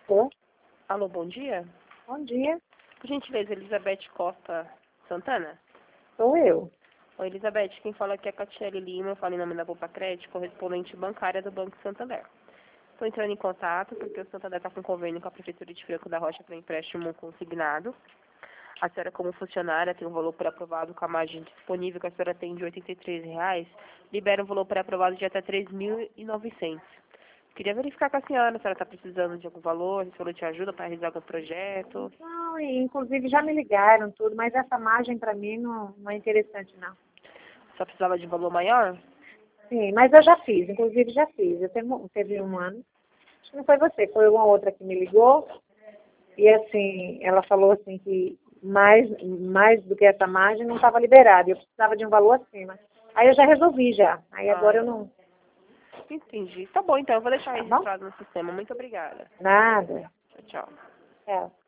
Tô. Alô, bom dia. Bom dia, Por gentileza, Elizabeth Costa Santana? sou eu. Oi, Elizabeth, quem fala aqui é a Catiele Lima, eu falo em nome da Poupa Crédito, correspondente bancária do Banco Santander. Estou entrando em contato porque o Santander está com convênio com a Prefeitura de Franco da Rocha para empréstimo consignado. A senhora, como funcionária, tem um valor pré-aprovado com a margem disponível que a senhora tem de R$ 83, libera um valor pré-aprovado de até 3.900. Queria verificar com a senhora se ela está precisando de algum valor, se ela te ajuda para realizar algum projeto. Não, e, inclusive já me ligaram tudo, mas essa margem para mim não é interessante não. Só precisava de valor maior? Sim, mas eu já fiz, inclusive já fiz. Teve um ano, acho que não foi você, foi uma outra que me ligou, e assim, ela falou assim que mais do que essa margem não estava liberada, eu precisava de um valor acima. Aí eu já resolvi já, aí agora eu não, Entendi. Tá bom, então, eu vou deixar tá bom? registrado no sistema. Muito obrigada. Nada. Tchau, tchau. Tchau.